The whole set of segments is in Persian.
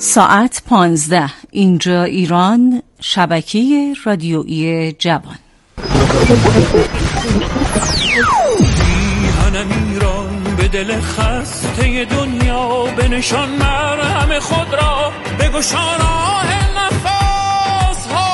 ساعت 15 اینجا ایران، شبکه رادیویی جوان. میهنم ایران به دل خسته دنیا، به نشان مرهم خود را بگشا راه نفس ها،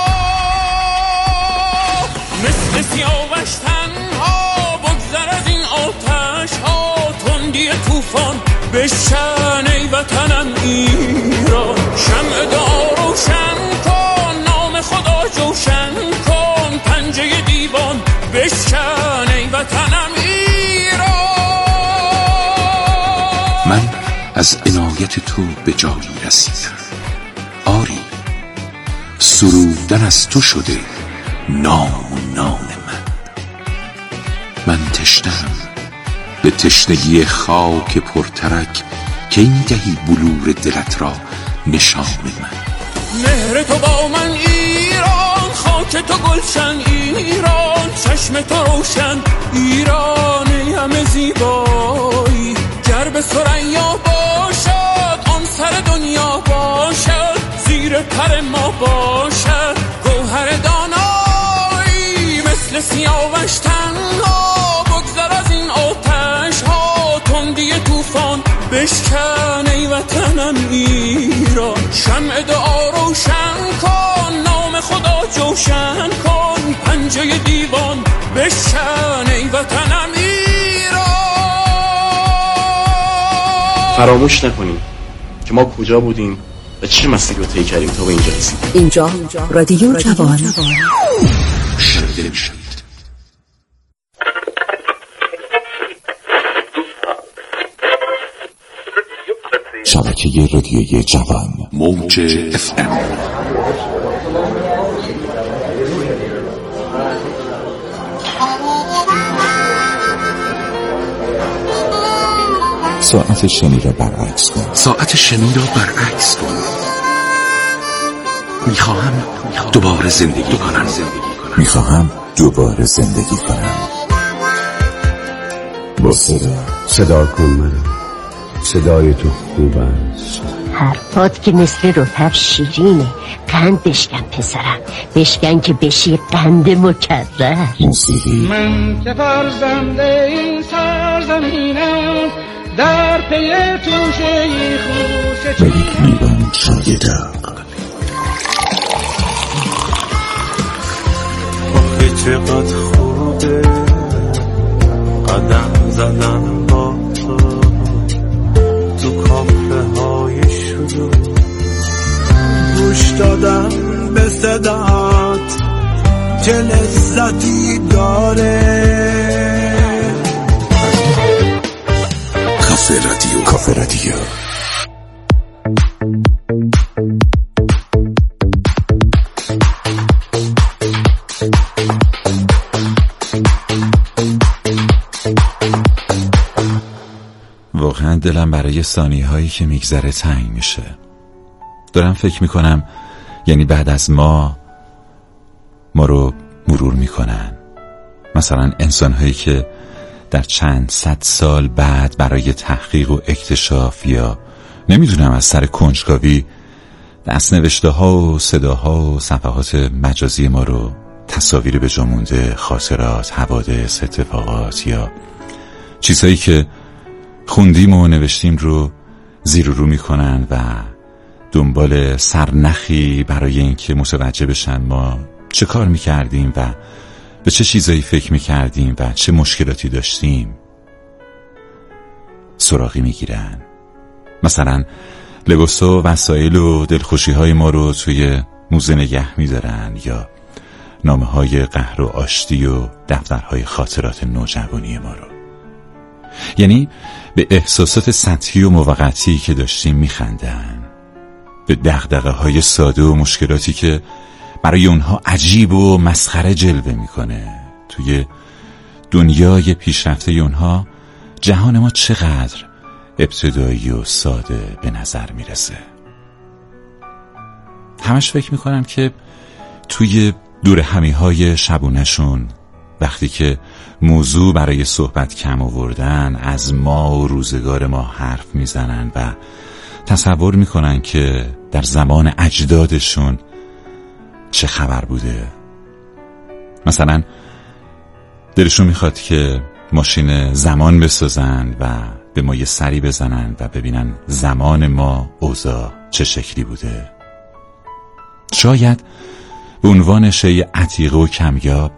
مثل سیاوش تنها بگذر از این آتش ها، تندی طوفان بشکن ای وطنم ایران، شمع دعا روشن کن، نام خدا جوشن کن، پنجه دیوان بشکن ای وطنم ایران. من از عنایت تو به جایی رسیدم، آری سرودن از تو شده نام و نان من تشنم به تشنگی خاک پرترک، که این دهی بلور دلت را نشان من. مهر تو با من ایران، خاک تو گلشن ایران، چشم تو روشن ایران، همه زیبایی گر به ثریا باشد، آن سر دنیا باشد، زیر پر ما باشد گوهر دانایی، مثل سیاوش تنها بگذر از این آتش ها، تندی طوفان بشکن ای وطنم ایران، شمع دعا روشن کن، نام خدا جوشن کن، پنجه دیوان بشکن ای وطنم ایران. فراموش نکنیم که ما کجا بودیم و چه مسیری رو طی کردیم تا به اینجا رسیدیم. اینجا رادیو جوان. شنیده میشوید. شبکه رادیویی جوان، موج FM. ساعت شنی را برعکس کن. ساعت شنی را برعکس کن. میخواهم دوباره زندگی کنم. میخواهم دوباره زندگی کنم. با صدا کن منو. صدای تو خوب است. حرفات که مثل رطب شیرینه. قند بشکن پسرم، بشکن که بشی قند مکرر. موسیقی. من که فرزند این سرزمینم، در پی توشه خوشه ملیک میبان شایدم. آخه چقدر خوبه قدم زدن با تو کافه های شروع، گوش دادم به صدات چه لذتی داره. کافه رادیو. واقعا دلم برای ثانیه‌هایی که میگذره تنگ میشه. دارم فکر میکنم یعنی بعد از ما رو مرور میکنن، مثلا انسان‌هایی که در چند صد سال بعد برای تحقیق و اکتشاف یا نمیدونم از سر کنجکاوی دست‌نوشته ها و صداها و صفحات مجازی ما رو تصاویر به جا مونده، خاطرات، حوادث، اتفاقات یا چیزهایی که خوندیم و نوشتیم رو زیر و رو میکنن و دنبال سرنخی برای اینکه متوجه بشن ما چه کار میکردیم و به چه چیزایی فکر میکردیم و چه مشکلاتی داشتیم سراغی میگیرن. مثلا لباس و وسایل و دلخوشی های ما رو توی موزه نگه میدارن یا نامه های قهر و آشتی و دفترهای خاطرات نوجوانی ما رو. یعنی به احساسات سطحی و موقتی که داشتیم میخندن، به دغدغه های ساده و مشکلاتی که برای اونها عجیب و مسخره جلوه میکنه. توی دنیای پیشرفته اونها جهان ما چقدر ابتدایی و ساده به نظر میرسه. همش فکر میکنم که توی دور همیهای شبونشون وقتی که موضوع برای صحبت کم آوردن از ما و روزگار ما حرف میزنن و تصور میکنن که در زمان اجدادشون چه خبر بوده. مثلا دلشون میخواد که ماشین زمان بسازن و به ما یه سری بزنن و ببینن زمان ما اوضاع چه شکلی بوده. شاید به عنوان شیء عتیق و کمیاب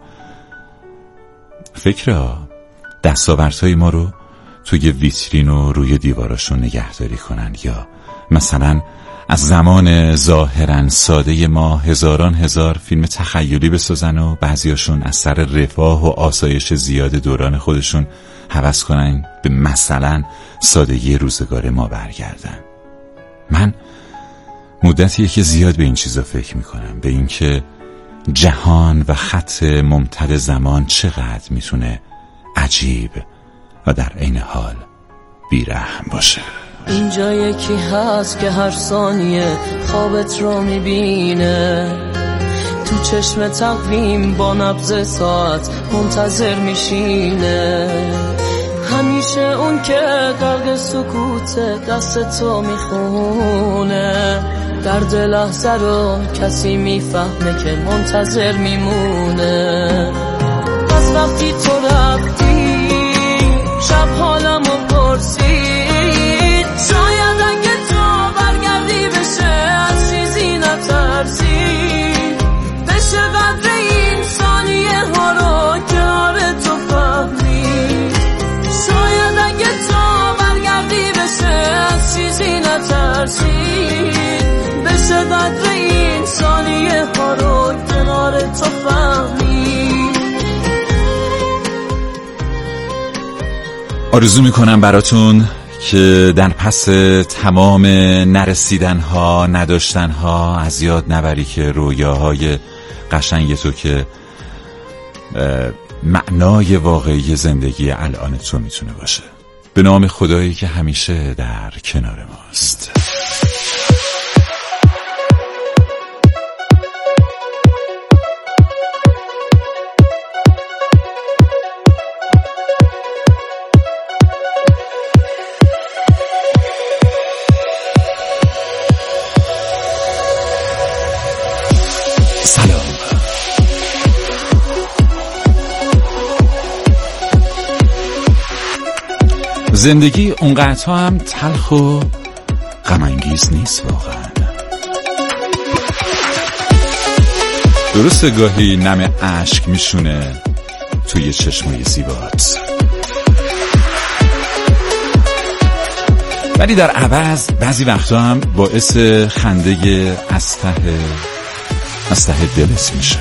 فکرها دستاوردهای ما رو توی ویترین و روی دیواراشون نگهداری کنن، یا مثلا از زمان ظاهرا ساده ما هزاران هزار فیلم تخیلی بسازن و بعضیاشون از سر رفاه و آسایش زیاد دوران خودشون هوس کنن به مثلا سادگی روزگار ما برگردن. من مدتیه که زیاد به این چیزا فکر میکنم، به این که جهان و خط ممتد زمان چقدر میتونه عجیب و در عین حال بیرحم باشه. اینجا یکی هست که هر ثانیه خوابت رو میبینه، تو چشم تقویم با نبض ساعت منتظر میشینه، همیشه اون که غرق سکوت دست تو میخونه، درد لحظه رو کسی میفهمه که منتظر میمونه. از وقتی تو رفتی شب حالمو پرسید، شاید اگه تو برگردی بشه از چیزی نترسی، بشه قدر این ثانیه ها رو که آره تو فهمی، شاید اگه تو برگردی بشه از چیزی نترسی، بشه قدر این ثانیه ها رو که آره تو فهمی. آرزو میکنم براتون که در پس تمام نرسیدنها، نداشتنها از یاد نبری که رویاهای قشنگ تو که معنای واقعی زندگی الان تو میتونه باشه. به نام خدایی که همیشه در کنار ماست. سلام. زندگی اونقدر هم تلخ و غم‌انگیز نیست واقعا. درسته گاهی نم اشک میشونه توی چشمای زیبات، ولی در عوض بعضی وقتا هم باعث خنده از ته دلت میشه.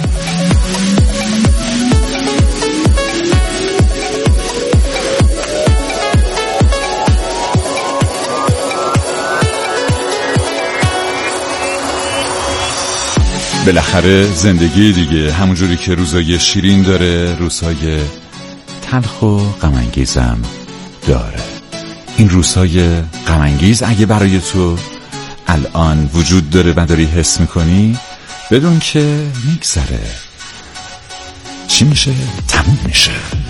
بالاخره زندگی دیگه همونجوری که روزای شیرین داره، روزهای تلخ و غم‌انگیزم داره. این روزهای غم‌انگیز اگه برای تو الان وجود داره و داری حس میکنی، بدون که میگذره. چی میشه؟ تموم میشه.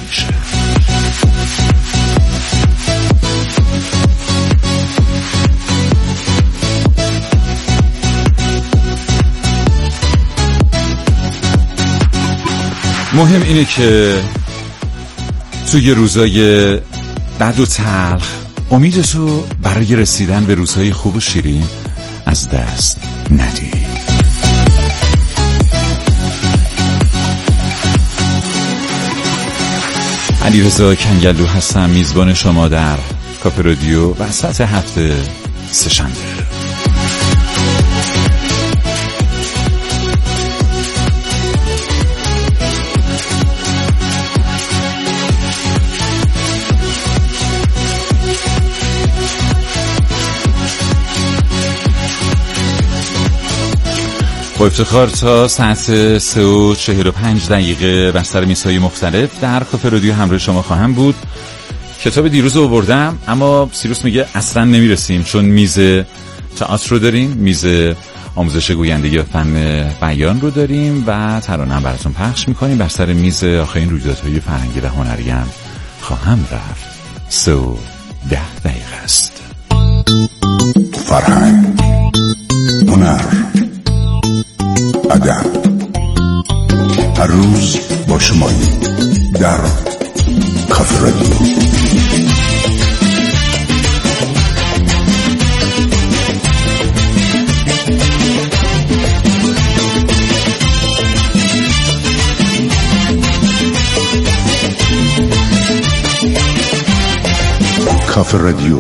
مهم اینه که توی روزای بد و تلخ امید تو برای رسیدن به روزهای خوب و شیرین از دست ندی. علیرضا کنگلو هستم، میزبان شما در کافه رادیو وسط هفته سه‌شنبه. با افتخار تا ساعت 3:45 بستر میزهای مختلف در کافه رادیو همراه شما خواهم بود. کتاب دیروز رو آوردم، اما سیروس میگه اصلا نمیرسیم، چون میز تئاتر رو داریم، میز آموزش گویندگی و فن بیان رو داریم و ترانه هم براتون پخش میکنیم. بر سر میز آخرین رویدادهای فرهنگی و هنری هم خواهم رفت. 3:10 است. فرهنگ، هنر، ادب. هر روز با شمایی در کافه رادیو. کافه رادیو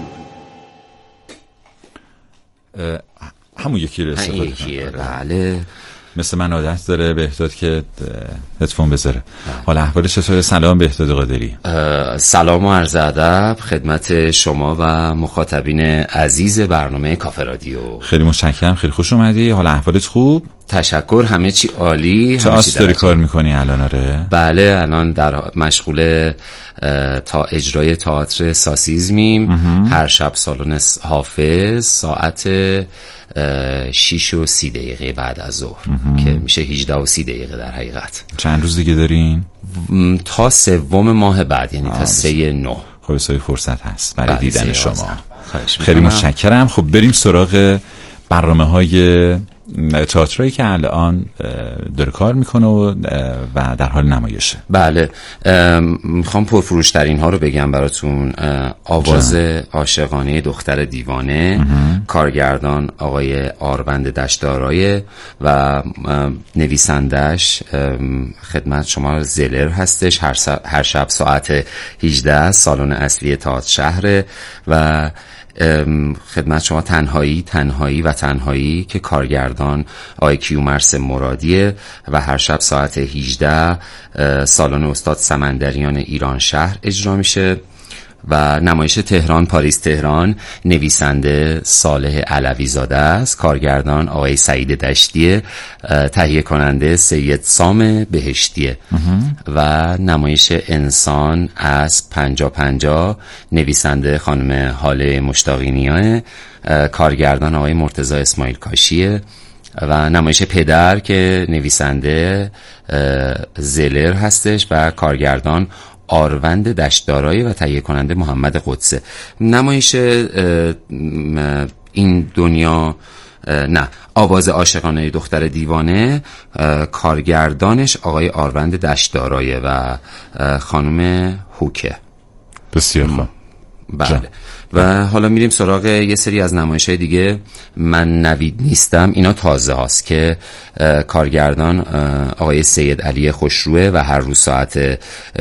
همون یکی رو استفاده کنم. بله، مثل من عادت داره بهداد که هدفون بذاره. حالا احوال چطوره؟ سلام بهداد قادری. سلام و عرض ادب خدمت شما و مخاطبین عزیز برنامه کافه رادیو. خیلی متشکرم، خیلی خوش اومدی. حالا احوالت خوب؟ تشکر، همه چی عالی. چه داری کار میکنی الان؟ آره بله، الان در مشغول تا اجرای تئاتر ساسیزمیم. هر شب سالن حافظ ساعت 6:30 بعد از ظهر که میشه 18:30 در حقیقت. چند روز دیگه دارین؟ تا 3 ماه بعد، یعنی تا 3/9. خب سایه فرصت هست برای دیدن شما. خیلی متشکرم. خب بریم سراغ برنامه‌های تئاتری که الان داره کار میکنه و در حال نمایشه. بله، میخوام پرفروش‌ترین ها رو بگم براتون. آواز عاشقانه دختر دیوانه، کارگردان آقای آروند دشتارای و نویسندش خدمت شما زلر هستش. هر شب ساعت 18 سالن اصلی تئاتر شهر و خدمت شما تنهایی که کارگردان آقای کیومرث مرادیه و هر شب ساعت 18 سالن استاد سمندریان ایران شهر اجرا میشه. و نمایش تهران پاریس تهران، نویسنده صالح علوی زاده است، کارگردان آقای سعید دشتیه، تهیه کننده سید سام بهشتیه. و نمایش انسان از 50-50، نویسنده خانم حاله مشتاقینیه، کارگردان آقای مرتضی اسماعیل کاشیه. و نمایش پدر که نویسنده زلر هستش و کارگردان آروند دشتارای و تهیه کننده محمد قدسه. نمایش این دنیا آواز عاشقانه دختر دیوانه، کارگردانش آقای آروند دشتارای و خانم هوکه. بسیار خوب. بله. و حالا میریم سراغ یه سری از نمایش‌های دیگه. من نوید نیستم، اینا تازه هاست که کارگردان آقای سید علی خوشروه و هر روز ساعت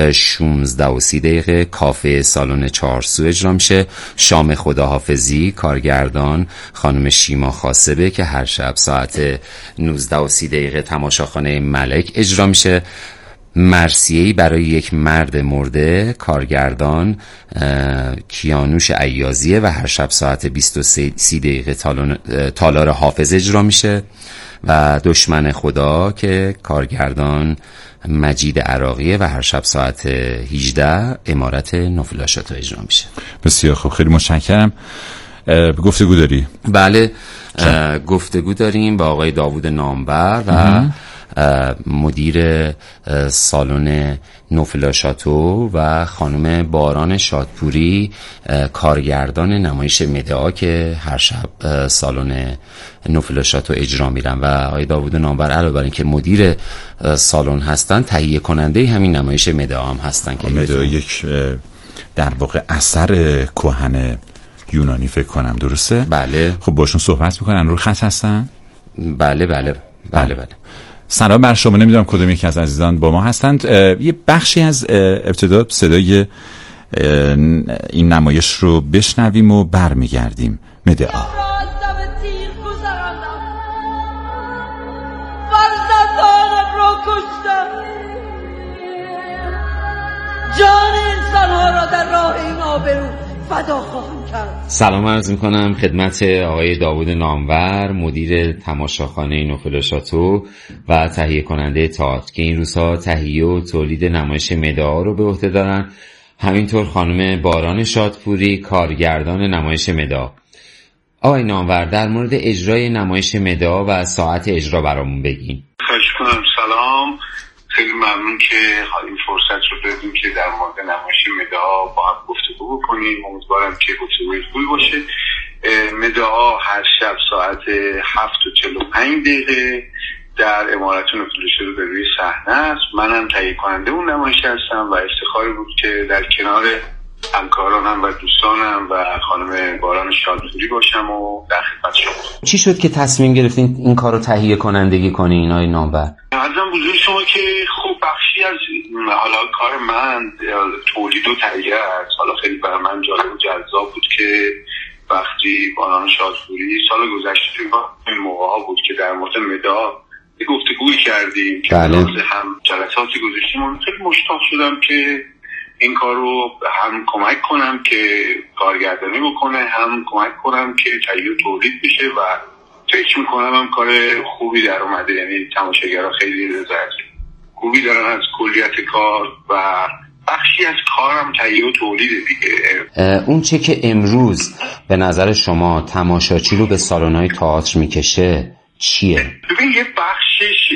16:30 کافه سالن 4 سو اجرا میشه. شام خداحافظی، کارگردان خانم شیما خاسبه که هر شب ساعت 19:30 تماشاخانه ملک اجرا میشه. مرثیه‌ای برای یک مرد مرده، کارگردان کیانوش عیازیه و هر شب ساعت 20:30 تالار حافظ اجرا میشه. و دشمن خدا که کارگردان مجید عراقیه و هر شب ساعت 18 امارت نوفلاشاتو اجرا میشه. بسیار خوب، خیلی متشکرم. گفتگو داری؟ بله، گفتگو داریم با آقای داوود نامور و مدیر سالن نوفلاشاتو و خانم باران شادپوری، کارگردان نمایش مدعا که هر شب سالن نوفلاشاتو اجرا میرن. و آقای داوود نامور علاوه بر اینکه مدیر سالن هستن، تهیه کننده همین نمایش مدعا هم هستن که مدعا یک در واقع اثر کهن یونانی فکر کنم، درسته؟ بله. خب باشون صحبت میکنن، رو خط هستن؟ بله. سلام بر شما. نمیدونم کدوم یکی از عزیزان با ما هستند. یه بخشی از ابتدا صدای این نمایش رو بشنویم و برمیگردیم. مدعا. جان انسان‌ها را در راه این آبرو فدا خواهم کرد. سلام عرض میکنم خدمت آقای داوود نامور، مدیر تماشاخانه نوفلاشاتو و تهیه کننده تئاتر که این روزها تهیه و تولید نمایش مدعا رو به عهده دارن. همینطور خانم باران شادپوری، کارگردان نمایش مدعا. آقای نامور، در مورد اجرای نمایش مدعا و ساعت اجرا برامون بگین. خواهش کنم. سلام، خیلی ممنون که این فرصت رو دادیم که در مورد نمایش مدعا با هم گفتگو بکنیم. امیدوارم که گفتگوی خوبی باشه. مدعا هر شب ساعت 7:45 در عمارت نفوذ شده به روی صحنه است. منم تهیه کننده اون نمایش هستم و افتخاری بود که در کنار همکارانم و دوستانم و خانم باران شادپوری باشم و در خدمت شما. چی شد که تصمیم گرفتین این کار رو تهیه کنندگی کنین آقای نامور؟ عرضم بزرگ شما که خب بخشی از حالا کار من تولید و تهیه است. حالا خیلی برای من جالب و جذاب بود که وقتی باران شادپوری سال گذشته این موقع ها بود که در مورد مدعا گفتگویی کردیم که هم جلساتی گذاشتیم، خیلی مشتاق شدم که این کار رو هم کمک کنم که کارگردانی بکنه، هم کمک کنم که تهیه تولید بشه و فکر میکنم هم کار خوبی در اومده. یعنی تماشاگرها خیلی رضایت خوبی دارن از کلیت کار و بخشی از کارم تهیه و تولیده دیگه. اون چه که امروز به نظر شما تماشاچی رو به سالن‌های تئاتر میکشه چیه؟ ببین یه بخشش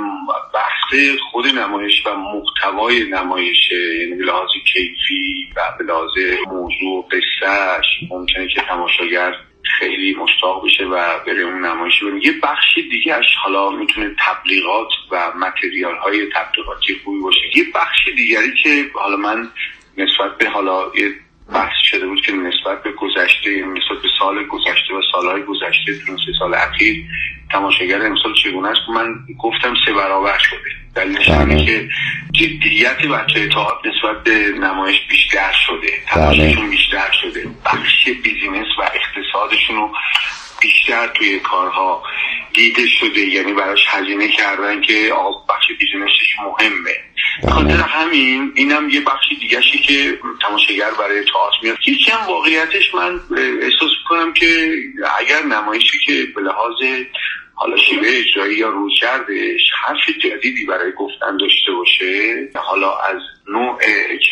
بحث خود نمایش و محتوای نمایشه، یعنی به لحاظ کیفی و به لحاظ موضوع قصهش ممکنه که تماشاگر خیلی مشتاق بشه و بره اون نمایش ببینه. یه بخش دیگه‌اش حالا میتونه تبلیغات و متریال های تبلیغاتی خوبی باشه. یه بخش دیگری که حالا من نسبت به حالا یه بحث شده بود که نسبت به گذشته، نسبت به سال گذشته و سالهای گذشته تو 3 سال اخیر تماشاگر امسال چگونه است، من گفتم 3 برابر شده. دلیلش اینه که جدیت بچه‌های تئاتر نسبت به نمایش بیشتر شده، تلاششون بیشتر شده، بخش بیزینس و اقتصادشون رو بیشتر توی کارها دیده شده، یعنی براش هزینه کردن که بخش بیزینسش مهمه. بخاطر همین اینم یه بخشی دیگه شی که تماشاگر برای تئاتر میاد. هیچ هم واقعیتش من احساس میکنم که اگر نمایشی که به لحاظ حالا شیوه اجرایی یا رویکردش حرف جدیدی برای گفتن داشته باشه، حالا از نوع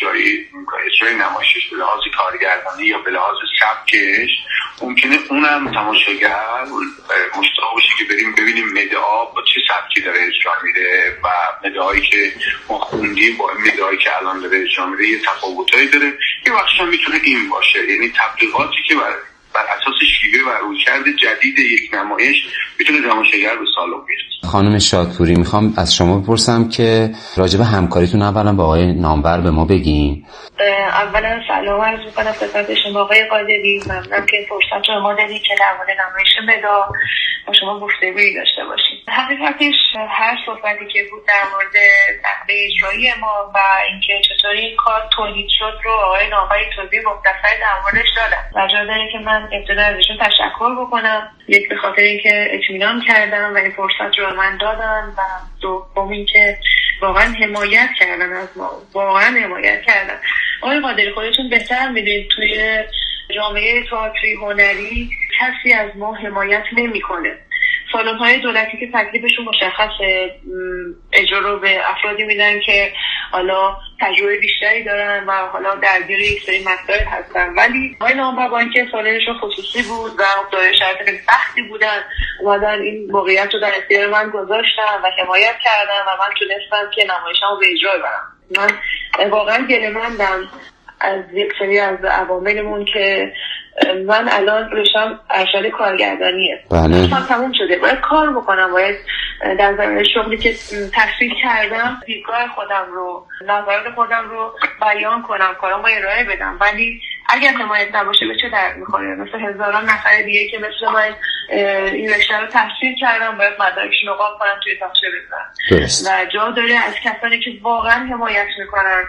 اجرای نمایشش به لحاظ کارگردانی یا به لحاظ سبکش، ممکنه اونم تماشاگر مشتاق باشه که بریم ببینیم مدعا با چه سبکی داره اجرا میره و مدعایی که ما خوندیم با مدعایی که الان داره اجرا میره یه تفاوتایی داره. یه بخش هم میتونه این باشه، یعنی تبلیغاتی که بر اساس شیوه و رویکرد جدید یک نمایش میتونه تماشاگر به سالن بیاره. خانم شادپوری، میخوام از شما بپرسم که راجع به همکاریتون اولا با آقای نامور به ما بگین. اولا سلام عرض میکنم خدمت شما آقای قادری. ممنونم که فرصت رو ما دادید که در مورد نمایش مدعا با شما گفتگویی داشته باشیم. حقیقتش هر صحبتی که بود در مورد نحوه اجرایی ما و اینکه چطور این کار تولید شد رو آقای نامور توضیح مختصری در موردش دادن و جا داره که من ابتدا ازشون تشکر بکنم. یک به خاطر اینکه اطمینان کردم و این فرصت رو من دادن و دوم اینکه واقعا حمایت کردن از ما، واقعا حمایت کردن. آقای قادری خودتون بهتر میدونید توی جامعه تئاتری هنری کسی از ما حمایت نمیکنه. سالن‌های دولتی که تکلیفشون مشخصه، اجرا رو به افرادی میدن که حالا تجربه بیشتری دارن و حالا درگیر یک سری مسائل هستن، ولی آقای نامور با اینکه سالنشون خصوصی بود و دارای شرایط خیلی سختی بودن، اومدن این موقعیت رو در اختیار من گذاشتن و حمایت کردن و من تونستم که نمایشمو به اجرا ببرم. من واقعا گله‌مندم از یک سری از عواملمون که من الان رشتم ارشد کارگردانیه. رشتم تموم شده، باید کار بکنم، باید در زمینه شغلی که تحصیل کردم دیدگاه خودم رو، نظرات خودم رو بیان کنم، کارامو ارائه بدم. ولی اگر حمایت نباشه به چه درد میخوره؟ مثل هزاران نفر دیگه که مثل من این رشته رو تحصیل کردم باید مدارکش نقاب کنم توی تاقچه بزنم و جا داره از کسانی که واقعا حمایت میکنن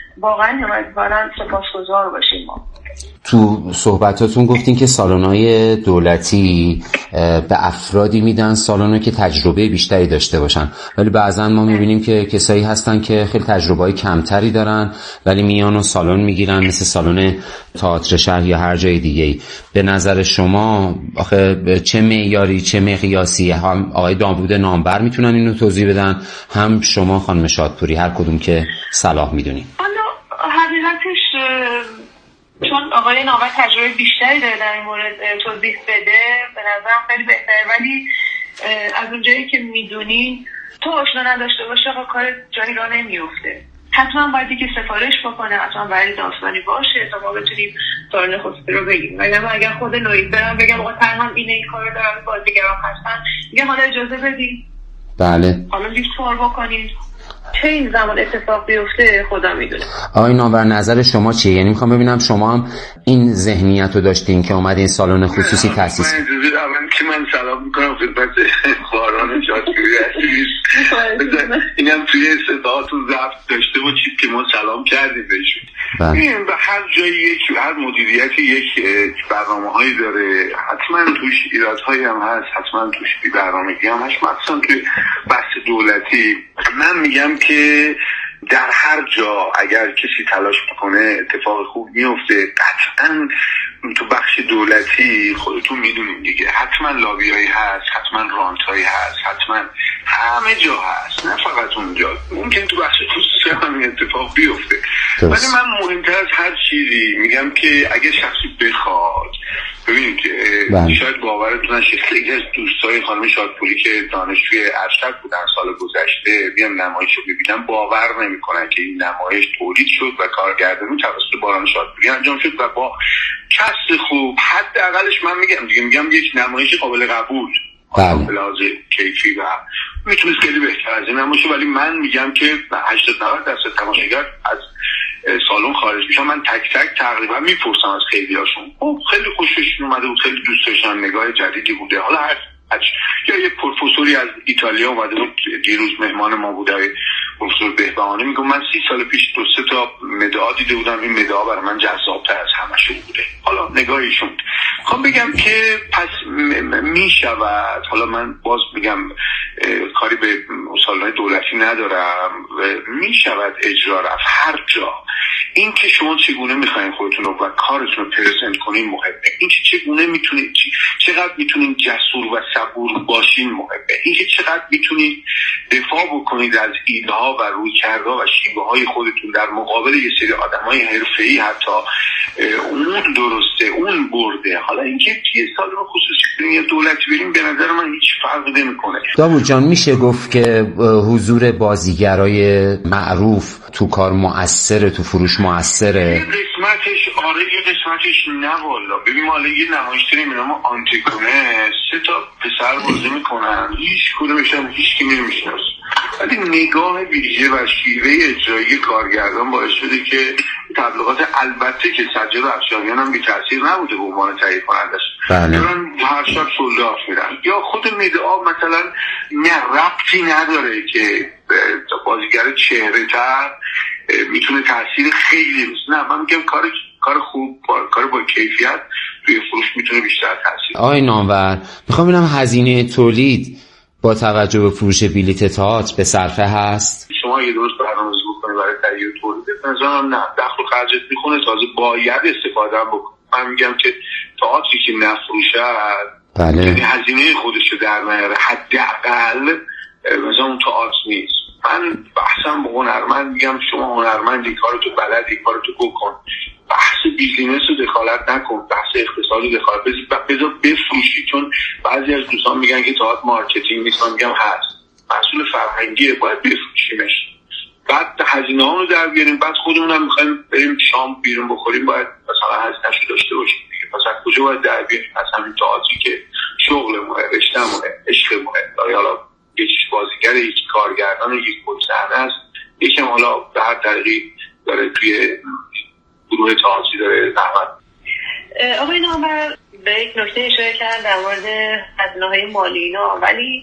سپاسگزار باشیم. ما تو صحبتاتون گفتین که سالن‌های دولتی به افرادی میدن سالن‌ها که تجربه بیشتری داشته باشن، ولی بعضا ما میبینیم که کسایی هستن که خیلی تجربه‌های کمتری دارن ولی میان و سالن میگیرن، مثل سالن تئاتر شهر یا هر جای دیگه‌ای. به نظر شما آخه چه معیاری، چه مقیاسی هم آقای داوود نامور میتونن اینو توضیح بدن، هم شما خانم شادپوری، هر کدوم که صلاح میدونین؟ حقیقتش چون آقای نامور تجربه بیشتری داره در این مورد توضیح بده، به نظرم خیلی بهتره. ولی از اونجایی که میدونین تو آشنا نداشته باشه کار جایی راه نمیفته. حتما باید که سفارش بکنه، حتما باید داستانی باشه تا ما بتونیم سالن خصوصی رو بگیم. اگر خود نوید برم بگم آقا تنها این کارو دارم، بازیگرام هستن، میگه حالا اجازه بدید، بله حالا لیست کار بکنید. چه این زمان اتفاق بیفته خدا میدونه. آقای نامور نظر شما چیه؟ یعنی میخوام ببینم شما هم این ذهنیت رو داشتین که اومدین سالن خصوصی تأسیس. من سلام میکنم خدمت خواهران شادگویی عزیز. اینم توی صداهاتون ضبط داشته باشید که ما سلام کردیم بهشون. این به هر جایی هر مدیریتی یک برنامه‌هایی داره، حتما توش ایرادهایی هم هست، حتما توش بی‌برنامگی هم هست، مثلا توی بحث دولتی. من میگم که در هر جا اگر کسی تلاش میکنه اتفاق خوب میفته. قطعا تو بخش دولتی خودتون میدونین دیگه، حتما لابیایی هست، حتما رانتایی هست، حتما همه جا هست، نه فقط اونجا. ممکن تو بخش خصوصی هم اتفاق بیفته، ولی من مهمتر از هر چیزی میگم که اگه شخصی بخواد، ببینید که شاید باورتون نشه، خیلی از دوستای خانم شادپوری که دانشجوی ارشد بودن سال گذشته بیان نمایش رو ببینن، باور نمیکنن که این نمایش تولید شد و کارگردانی توسط باران شادپوری انجام شد و با کسب خوب. حداقلش من میگم یک نمایش قابل قبول به لحاظ کیفی و میتونست خیلی بهتر از این نمایشه، ولی من میگم که 80-90% تماشاگر از سالن خارج میشن. من تک تک تقریبا میپرسم از خیلیاشون، خیلی خوششون اومده بود، خیلی دوست داشتن، نگاه جدیدی بوده. حالا یا یه پروفسوری از ایتالیا اومده بود دیروز مهمان ما بوده، پروفسور بهبهانی، میگم من 30 سال پیش 2-3 تا مدعا دیده بودم، این مدعا برای من جذاب‌تر از همشون بوده. حالا نگاهشون خب بگم که پس میشود. حالا من باز میگم کاری به سالن‌های دولتی ندارم، میشود اجرا رفت هر جا. این که شما چگونه میخواین خودتون رو و کارتون رو پرزنت کنین مهمه. این که چگونه میتونید، چقدر میتونین جسور و صبور باشین مهمه. این که چقدر میتونید دفاع بکنید از ایده ها و رویکردها و شیوه های خودتون در مقابل یه سری آدمای حرفه‌ای. حتی اون درسته، اون برده. حالا اینکه یه سال رو خصوصی بریم یا دولتی بریم به نظر من هیچ فرقی نمیکنه. داوود جان میشه گفت که حضور بازیگرای معروف تو کار مؤثره، تو فروش مؤثره؟ یه قسمتش آره، یه قسمتش نه والا. ببین حالا یه نمایشگاهی به نام آنتیگونه 3 تا پسر بازی میکنن، هیچ کدومش هم هیچ کی نمیشناسه، ولی نگاه ویژه و شیوه اجرایی کارگردان باعث شده که تبلیغات، البته که سجاد افشاریان هم بی تاثیر نبوده به عنوان تهیه کنندش، دارن هر شب سولد آف میرن. یا خود مدعا مثلا نه ربطی نداره که بازیگر چهره تر میتونه تاثیر خیلی نه، من میگم کار خوب، کار با کیفیت توی فروش میتونه بیشتر تاثیر. آقای نامور میخوام ببینم هزینه تولید با توجه به فروش بلیت تئاتر به صرفه هست؟ شما اگه درست برنامه‌ریزی بکنید برای تهیه تولید، مثلا نه دخل و خرجت میخونه، تازه باید استفاده هم بکنید. من میگم که تئاتری که نفروشه یعنی هزینه خودش رو در نیاره، حداقل مثلا اون تئاتر نیست. من بحثم با هنرمند میگم شما هنرمندی، کارتو بلدی، کارتو بکن، بحث بیزینس رو دخالت نکن، بحث اقتصادی دخالت بذار بفروشی. چون بعضی از دوستان میگن که تئاتر مارکتینگ نیست، من میگم هست، مسئول فرهنگیه، باید بفروشیمش، بعد هزینه ها رو در بیاریم، بعد خودمون هم میخوایم بریم شام بیرون بخوریم، باید مثلا هزینه‌شو داشته باشیم دیگه. پس از کجا باید در بیاریم؟ از همین تئاتری که شغلمونه، رشته‌مونه، عشقمونه. حالا یک بازیگر، یک کارگردان، یک گلزنه است، یکم حالا به هر طریقی داره توی گروه تئاتری داره زحمت. آقای نامور به یک نکته اشاره کردن در مورد هزینه‌های مالی اینا، ولی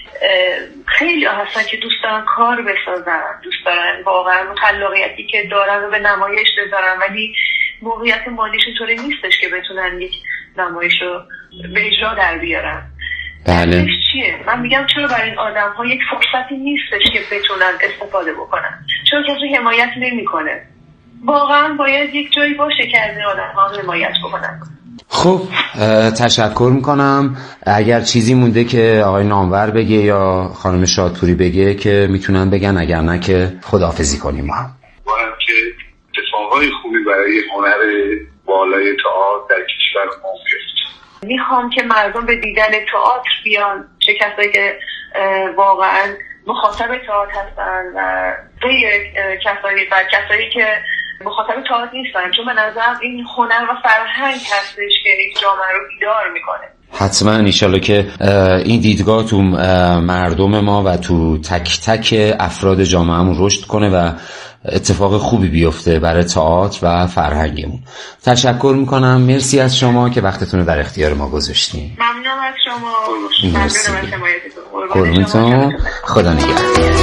خیلی هستن که دوست دارن کار بسازن، دوست دارن واقعا خلاقیتی که دارن رو به نمایش بذارن، ولی موقعیت مالیشون طوری نیستش که بتونن یک نمایش رو به اجرا در بیارن. بله. چیه؟ من میگم چرا برای این آدم‌ها یک فرصتی نیستش که بتونن استفاده بکنن؟ چرا کسی حمایت نمی‌کنه؟ واقعا باید یک جایی باشه که از این آدم‌ها حمایت بکنن. خب تشکر میکنم. اگر چیزی مونده که آقای نامور بگه یا خانم شادپوری بگه که میتونن بگن، اگر نه که خداحافظی کنیم. ما که اتفاقای خوبی برای هنر بالای تئاتر در کشور ما بیفته. میخوام که مردم به دیدن تئاتر بیان، چه کسایی که واقعا مخاطب تئاتر هستن و کسایی که مخاطب تئاتر نیستن، چون به نظرم این هنر و فرهنگ هستش که یک جامعه رو بیدار میکنه. حتما انشالله که این دیدگاه تو مردم ما و تو تک تک افراد جامعهمون رشد کنه و اتفاق خوبی بیفته برای تئاتر و فرهنگمون. تشکر میکنم، مرسی از شما که وقتتون رو در اختیار ما گذاشتین. ممنونم از شما. مرسی. ممنونم از حمایتتون. قربونتون. خدا نگهدار.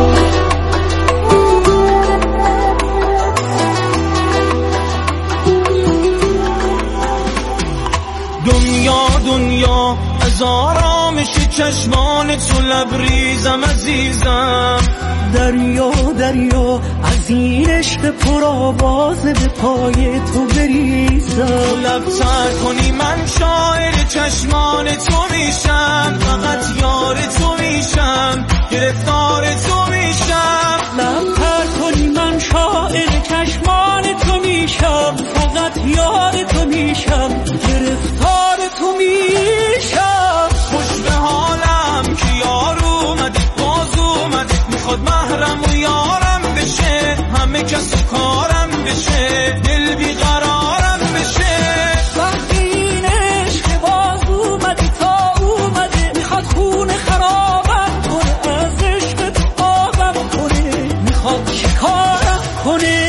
دنیا از آرامش چشمان تو لبریزم عزیزم. دریا از این عشق پرآواز به پای تو بریزم. تو لب‌تر کنی من شاعر چشمان تو میشم، فقط یار تو میشم، گرفتار تو میشم. لب‌تر کنی من شاعر چشمان تو میشم، فقط یار تو میشم، گرفتار تو میشم. خوش به حالم که یار اومده، باز اومده، میخواد محرم و یارم بشه، همه کس و کارم بشه، دل بیقرارم بشه. وقتی این عشق باز اومده تا اومده، میخواد خون خرابم کنه، از عشق تو آبم کنه، میخواد شکارم کنه.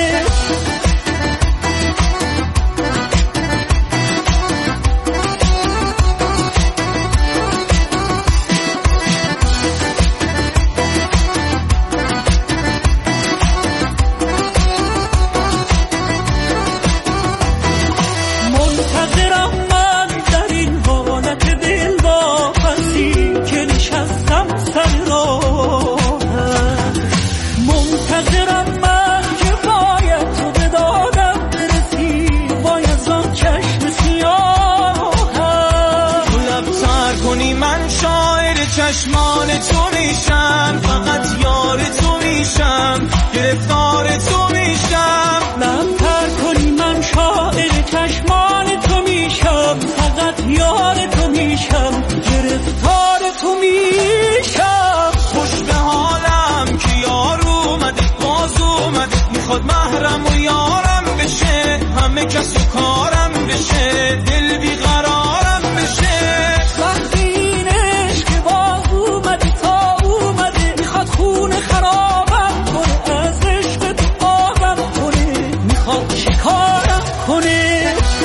چشمان تو میشم، فقط یار تو میشم، گرفتار تو میشم. لب‌تر کنی من شاعر چشمان تو میشم، فقط یار تو میشم، گرفتار تو میشم. خوش به حالم که یار اومده، باز اومده، میخواد محرم و یارم بشه، همه کس و کارم بشه، دل بیقرارم بشه. وقتی خون خرابم کنه، از عشق تو آبم کنه، میخواد شکارم کنه.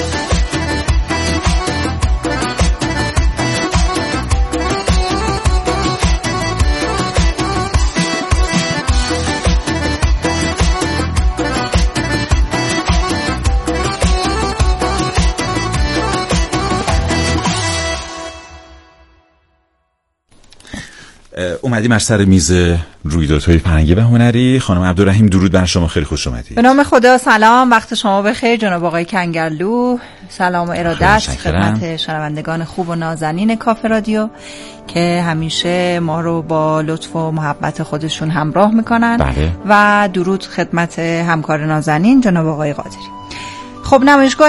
اومدیم از سر میز رویدادهای فرهنگی و هنری. خانم عبدالرحیم درود بر شما، خیلی خوش اومدید. به نام خدا سلام، وقت شما بخیر جناب آقای کنگرلو. سلام و ارادت خدمت شنوندگان خوب و نازنین کافه رادیو که همیشه ما رو با لطف و محبت خودشون همراه میکنن. بله. و درود خدمت همکار نازنین جناب آقای قادری. خب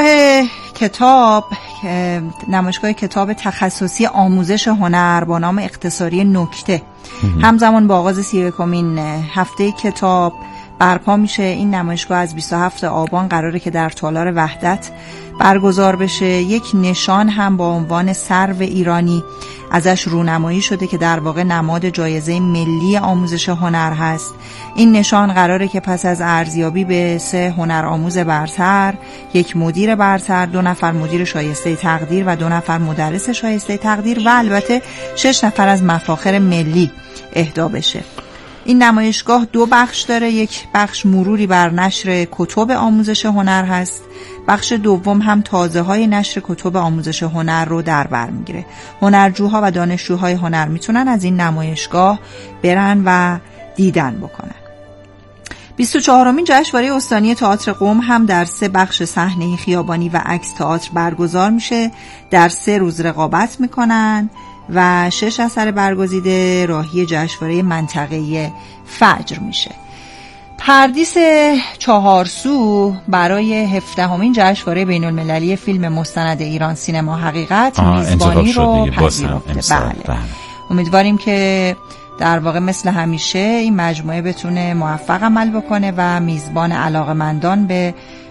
نمایشگاه کتاب تخصصی آموزش هنر با نام اختصاری نکته همزمان با آغاز 31مین هفته کتاب برپا میشه. این نمایشگاه از 27 آبان قراره که در تالار وحدت برگزار بشه. یک نشان هم با عنوان سرو ایرانی ازش رونمایی شده که در واقع نماد جایزه ملی آموزش هنر هست. این نشان قراره که پس از ارزیابی به 3 هنرآموز برتر، 1 مدیر برتر، 2 نفر مدیر شایسته تقدیر و 2 نفر مدرس شایسته تقدیر و البته 6 نفر از مفاخر ملی اهدا بشه. این نمایشگاه 2 بخش داره. یک بخش مروری بر نشر کتب آموزش هنر هست. بخش دوم هم تازه‌های نشر کتب آموزش هنر رو در بر میگیره. هنرجوها و دانشجوهای هنر میتونن از این نمایشگاه برن و دیدن بکنن. 24مین جشنواره استانی تئاتر قم هم در 3 بخش صحنه‌ای، خیابانی و عکس تئاتر برگزار میشه. در 3 روز رقابت میکنن و 6 اثر برگزیده راهی جشنواره منطقه‌ای فجر میشه. پردیس 4 سو برای 17مین جشنواره بین‌المللی فیلم مستند ایران سینما حقیقت میزبانی رو پذیرفته. بله. امیدواریم که در واقع مثل همیشه این مجموعه بتونه موفق عمل بکنه و میزبان علاقمندان به